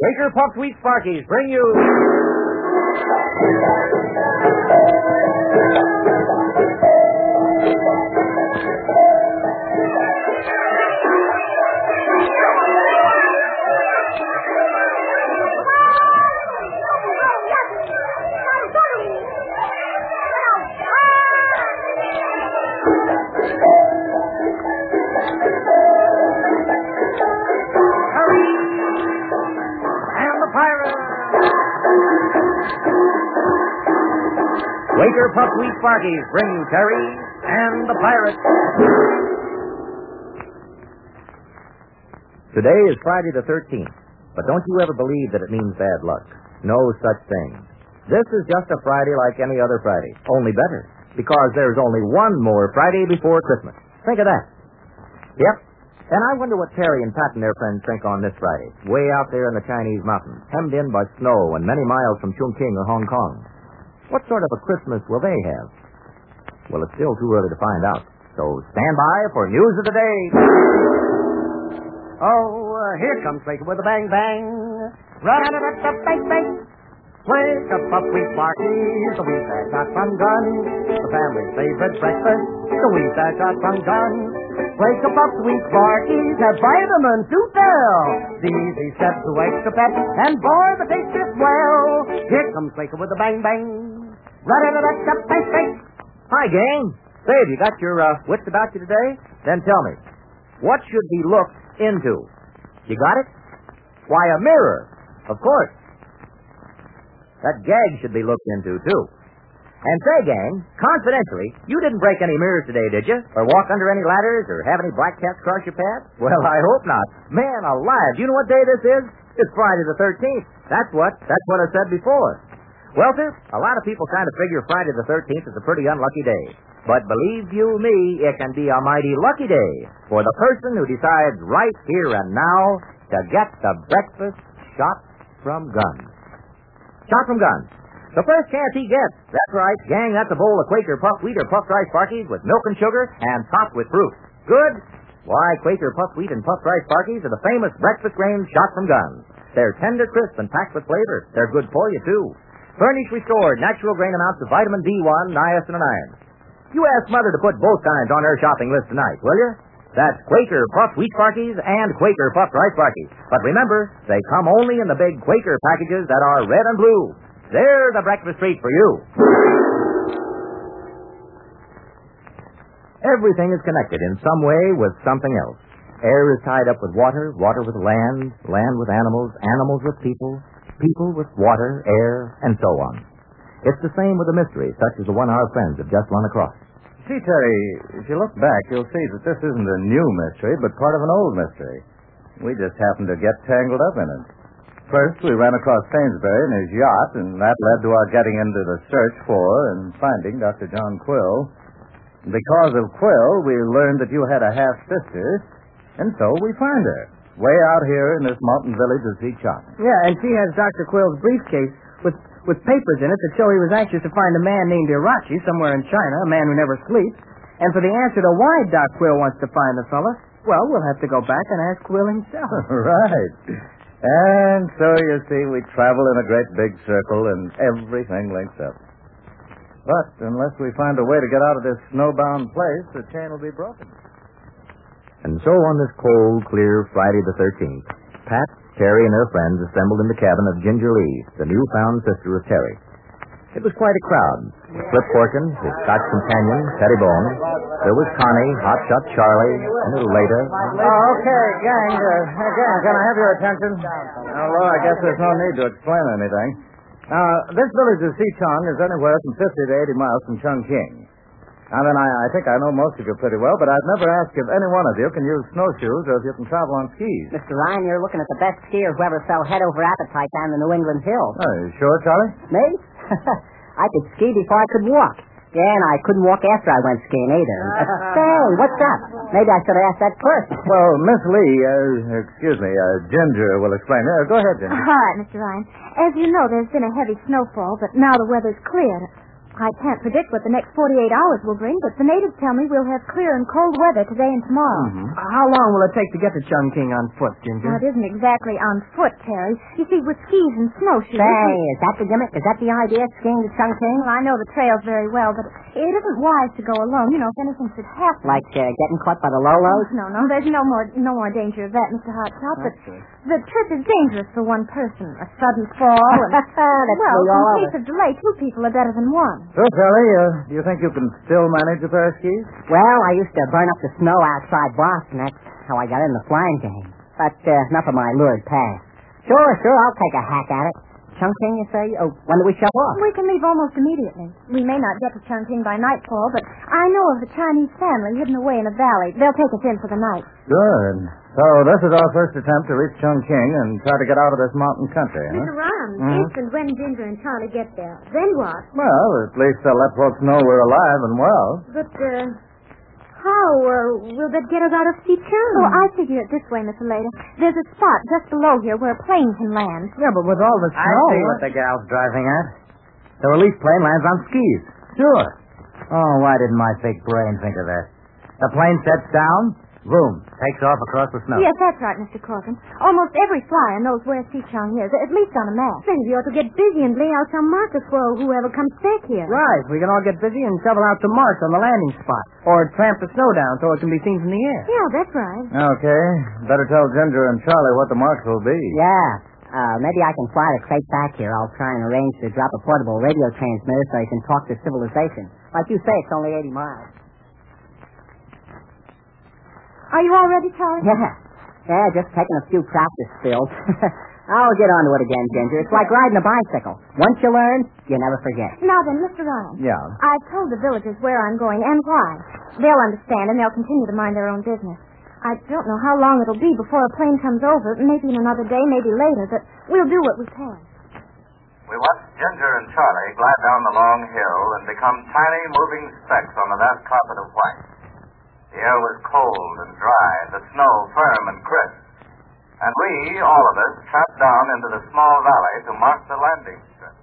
Quaker Puffed Wheat Sparkies bring you... Quaker Puffed Wheat Sparkies bring Terry and the Pirates. Today is Friday the 13th, but don't you ever believe that it means bad luck. No such thing. This is just a Friday like any other Friday, only better, because there's only one more Friday before Christmas. Think of that. Yep. And I wonder what Terry and Pat and their friends think on this Friday, way out there in the Chinese mountains, hemmed in by snow and many miles from Chongqing or Hong Kong. What sort of a Christmas will they have? Well, it's still too early to find out. So stand by for News of the Day. Here comes Quaker with a bang bang. Run-a-da-da-bang-bang. Quaker Puffed Wheat Sparkies, the wheat that got from gun. The family's favorite breakfast, the wheat that got from gun. Quaker Puffed Wheat Sparkies have vitamins to fill. The easy step to extra pep, and boy, the taste is well. Here comes Quaker with a bang bang. Ra-da-da-da-da-bang-bang. Hi, gang. Say, have you got your wits about you today? Then tell me, what should be looked into? You got it? Why, a mirror. Of course. That gag should be looked into, too. And say, gang, confidentially, you didn't break any mirrors today, did you? Or walk under any ladders, or have any black cats cross your path? Well, I hope not. Man alive, do you know what day this is? It's Friday the 13th. That's what I said before. Well, sir, a lot of people kind of figure Friday the 13th is a pretty unlucky day. But believe you me, it can be a mighty lucky day for the person who decides right here and now to get the breakfast shot from guns. Shot from guns. The first chance he gets. That's right, gang, that's a bowl of Quaker Puffed Wheat or Puffed Rice Sparkies with milk and sugar and topped with fruit. Good? Why, Quaker Puffed Wheat and Puffed Rice Sparkies are the famous breakfast grains shot from guns. They're tender, crisp, and packed with flavor. They're good for you, too. Furnish restored natural grain amounts of vitamin B1, niacin, and iron. You ask Mother to put both kinds on her shopping list tonight, will you? That's Quaker Puffed Wheat Sparkies and Quaker Puffed Rice Sparkies. But remember, they come only in the big Quaker packages that are red and blue. They're the breakfast treat for you. Everything is connected in some way with something else. Air is tied up with water, water with land, land with animals, animals with people, people with water, air, and so on. It's the same with a mystery, such as the one our friends have just run across. See, Terry, if you look back, you'll see that this isn't a new mystery, but part of an old mystery. We just happened to get tangled up in it. First, we ran across Sainsbury and his yacht, and that led to our getting into the search for and finding Dr. John Quill. Because of Quill, we learned that you had a half-sister, and so we find her, way out here in this mountain village of Xichang. Yeah, and she has Dr. Quill's briefcase with papers in it that show he was anxious to find a man named Irachi somewhere in China, a man who never sleeps. And for the answer to why Doc Quill wants to find the fella, well, we'll have to go back and ask Quill himself. Right. And so, you see, we travel in a great big circle, and everything links up. But unless we find a way to get out of this snowbound place, the chain will be broken. And so on this cold, clear Friday the 13th, Pat, Terry, and their friends assembled in the cabin of Ginger Lee, the newfound sister of Terry. It was quite a crowd. Flip Corkin, his Scotch companion, Pettibone. There was Connie, Hotshot Charlie, a little later. Okay, gang, can I have your attention? Well, I guess there's no need to explain anything. Now, this village of Xichang is anywhere from 50 to 80 miles from Chongqing. I mean, I think I know most of you pretty well, but I've never asked if any one of you can use snowshoes or if you can travel on skis. Mr. Ryan, you're looking at the best skier who ever fell head over appetite down the New England hills. Oh, you sure, Charlie? Me? I could ski before I could walk. Yeah, and I couldn't walk after I went skiing either. Say, what's up? Maybe I should have asked that first. Well, Miss Lee, Ginger will explain. Go ahead, Ginger. All right, Mr. Ryan. As you know, there's been a heavy snowfall, but now the weather's cleared. I can't predict what the next 48 hours will bring, but the natives tell me we'll have clear and cold weather today and tomorrow. How long will it take to get to Chungking on foot, Ginger? Now, it isn't exactly on foot, Terry. You see, with skis and snowshoes... Say, is that the gimmick? Is that the idea, skiing to Chungking? Well, I know the trails very well, but it isn't wise to go alone. You know, if anything should happen... Like getting caught by the Lolos? No, there's no more danger of that, Mr. Hotshot, but the trip is dangerous for one person. A sudden fall and... That's well, in case of delay, two people are better than one. So, Charlie, do you think you can still manage a pair of skis? Well, I used to burn up the snow outside Boston. That's how I got in the flying game. But enough of my lurid past. Sure, I'll take a hack at it. Chungking, you say? Oh, when do we shove off? We can leave almost immediately. We may not get to Chungking by nightfall, but I know of a Chinese family hidden away in a valley. They'll take us in for the night. Good. So this is our first attempt to reach Chungking and try to get out of this mountain country, huh? Mr. Ryan, if and when Ginger and Charlie get there, then what? Well, at least they'll let folks know we're alive and well. But, how will that get us out of Sichuan? Oh, I figure it this way, Miss Aleda. There's a spot just below here where a plane can land. Yeah, but with all the I snow... see what the gal's driving at. The relief plane lands on skis. Sure. Oh, why didn't my big brain think of that? The plane sets down, boom, takes off across the snow. Yes, that's right, Mr. Corcoran. Almost every flyer knows where Sichuan is, at least on a map. Then we ought to get busy and lay out some markers for whoever comes back here. Right. We can all get busy and shovel out some marks on the landing spot. Or tramp the snow down so it can be seen from the air. Yeah, that's right. Okay. Better tell Ginger and Charlie what the marks will be. Yeah. Maybe I can fly the crate back here. I'll try and arrange to drop a portable radio transmitter so I can talk to civilization. Like you say, it's only 80 miles. Are you all ready, Charlie? Yeah, just taking a few practice spills. I'll get onto it again, Ginger. It's like riding a bicycle. Once you learn, you never forget. Now then, Mr. Ryan. Yeah. I've told the villagers where I'm going and why. They'll understand, and they'll continue to mind their own business. I don't know how long it'll be before a plane comes over. Maybe in another day, maybe later, but we'll do what we can. We watched Ginger and Charlie glide down the long hill and become tiny moving specks on the vast carpet of white. The air was cold and dry, the snow firm and crisp. And we, all of us, tramped down into the small valley to mark the landing strip.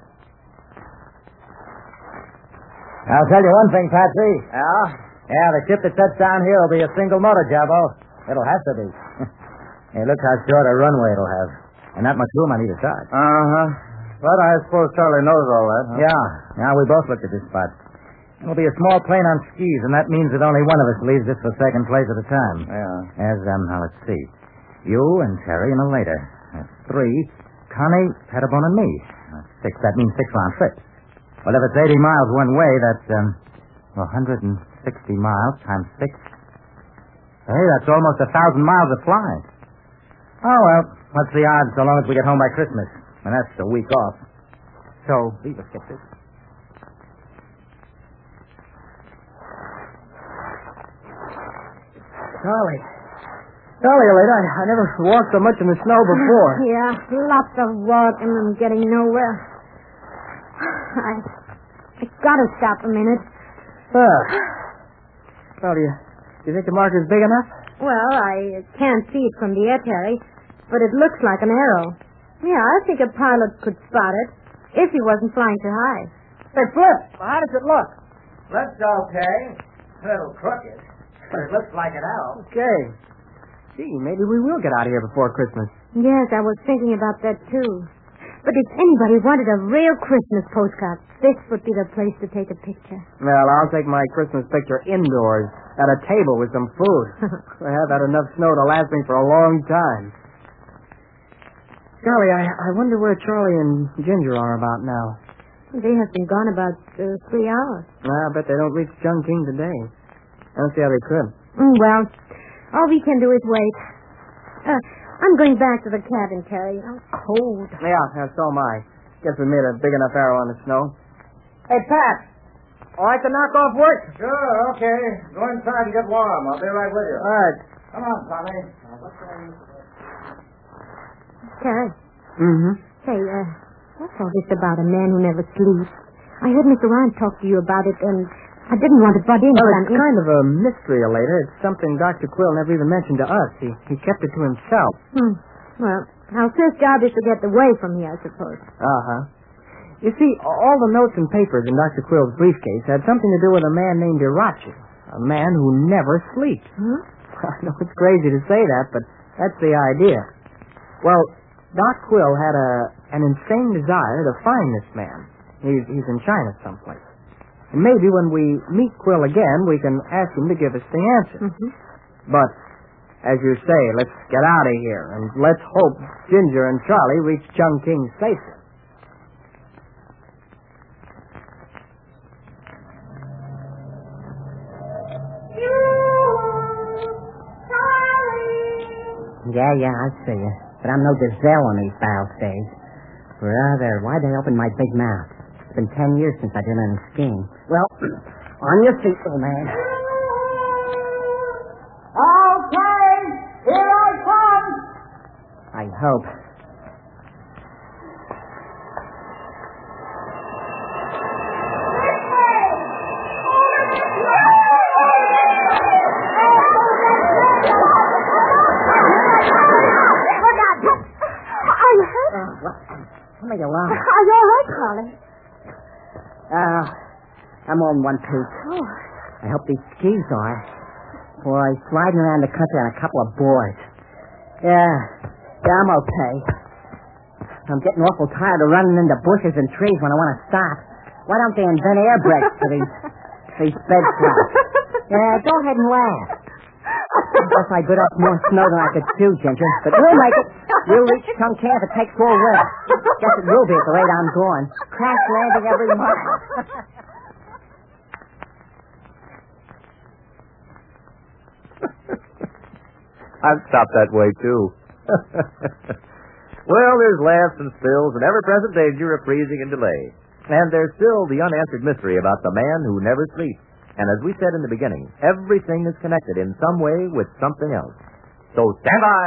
I'll tell you one thing, Patsy. Yeah? Yeah, the ship that sets down here will be a single motor, Jabbo. It'll have to be. Hey, look how short a runway it'll have. And not much room on either side. Uh-huh. But I suppose Charlie knows all that, huh? Yeah, we both looked at this spot. It'll be a small plane on skis, and that means that only one of us leaves this for second place at a time. Yeah. Now let's see. You and Terry and Aleda. That's 3. Connie, Pettibone, and me. That's 6. That means 6 round trips. Well, if it's 80 miles one way, that's 160 miles times 6. Hey, that's almost 1,000 miles of flying. Oh, well, what's the odds so long as we get home by Christmas? And that's a week off. So, leave us get this. Charlie, Aleda, I never walked so much in the snow before. Yeah, lots of walking and getting nowhere. I gotta stop a minute. Well, do you think the marker's big enough? Well, I can't see it from the air, Terry, but it looks like an arrow. Yeah, I think a pilot could spot it if he wasn't flying too high. Hey, Flip, how does it look? Looks okay. A little crooked, but it looks like an arrow. Okay. Gee, maybe we will get out of here before Christmas. Yes, I was thinking about that, too. But if anybody wanted a real Christmas postcard, this would be the place to take a picture. Well, I'll take my Christmas picture indoors at a table with some food. I have had enough snow to last me for a long time. Golly, I wonder where Charlie and Ginger are about now. They have been gone about 3 hours. I bet they don't reach Chungking today. I don't see how they could. Well, all we can do is wait. I'm going back to the cabin, Terry. I'm cold. Yeah, so am I. Guess we made a big enough arrow on the snow. Hey, Pat. All right to knock off work? Sure, okay. Go inside and get warm. I'll be right with you. All right. Come on, Tommy. Terry. Mm-hmm. Say, what's all this about a man who never sleeps? I heard Mr. Ryan talk to you about it, and I didn't want to butt in. Well, it's kind of a mystery, Aleda. It's something Dr. Quill never even mentioned to us. He kept it to himself. Well, our first job is to get away from here, I suppose. Uh-huh. You see, all the notes and papers in Dr. Quill's briefcase had something to do with a man named Irachi, a man who never sleeps. Hmm? I know it's crazy to say that, but that's the idea. Well, Doc Quill had an insane desire to find this man. He's in China someplace. And maybe when we meet Quill again, we can ask him to give us the answer. Mm-hmm. But, as you say, let's get out of here, and let's hope Ginger and Charlie reach Chungking safely. Yeah, I see you. But I'm no gazelle on these battle stage. Brother, why'd they open my big mouth? It's been 10 years since I did any skiing. Well, on your feet, little man. Okay, here I come. I hope. What made you laugh? Are you all right, Charlie? I'm on one piece. Oh. I hope these skis are. Boy, sliding around the country on a couple of boards. Yeah, I'm okay. I'm getting awful tired of running into bushes and trees when I want to stop. Why don't they invent air brakes for these bed flaps? Yeah, go ahead and laugh. I guess I bit off more snow than I could chew, Ginger. But we'll make it. We'll reach Chungking if it takes 4 weeks. Guess it will be at the rate I'm going. Crash landing every mile. I've stopped that way, too. Well, there's laughs and spills and ever-present danger of freezing and delay. And there's still the unanswered mystery about the man who never sleeps. And as we said in the beginning, everything is connected in some way with something else. So stand by.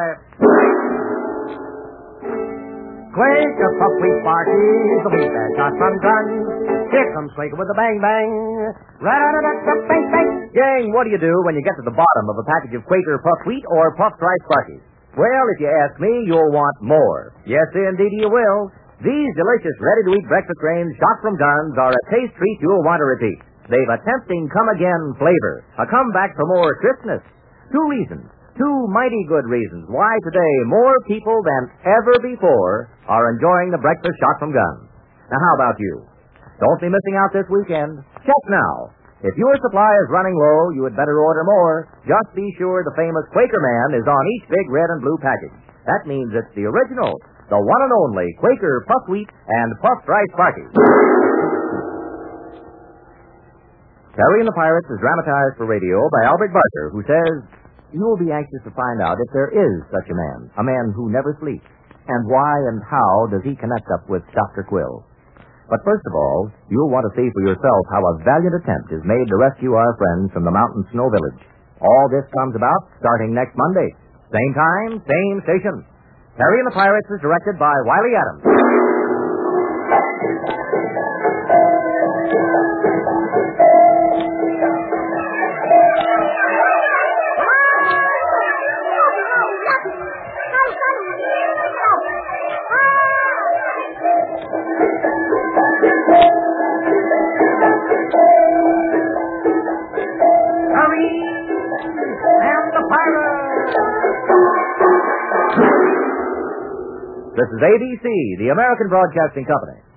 Quake, a puff, we sparkies, the wheat that shot from guns. Here comes Quaker with a bang-bang. Rat-a-tat-tat-bang-bang. Gang, what do you do when you get to the bottom of a package of Quaker puff wheat or puffed rice Sparkies? Well, if you ask me, you'll want more. Yes, indeed you will. These delicious, ready-to-eat breakfast grains shot from guns are a taste treat you'll want to repeat. They've a tempting come-again flavor, a comeback for more crispness. 2 reasons, 2 mighty good reasons why today more people than ever before are enjoying the breakfast shot from guns. Now, how about you? Don't be missing out this weekend. Check now. If your supply is running low, you had better order more. Just be sure the famous Quaker Man is on each big red and blue package. That means it's the original, the one and only Quaker puff wheat and puffed rice Sparkies. Terry and the Pirates is dramatized for radio by Albert Barker, who says, you will be anxious to find out if there is such a man who never sleeps, and why and how does he connect up with Dr. Quill. But first of all, you'll want to see for yourself how a valiant attempt is made to rescue our friends from the mountain snow village. All this comes about starting next Monday. Same time, same station. Terry and the Pirates is directed by Wiley Adams. This is ABC, the American Broadcasting Company.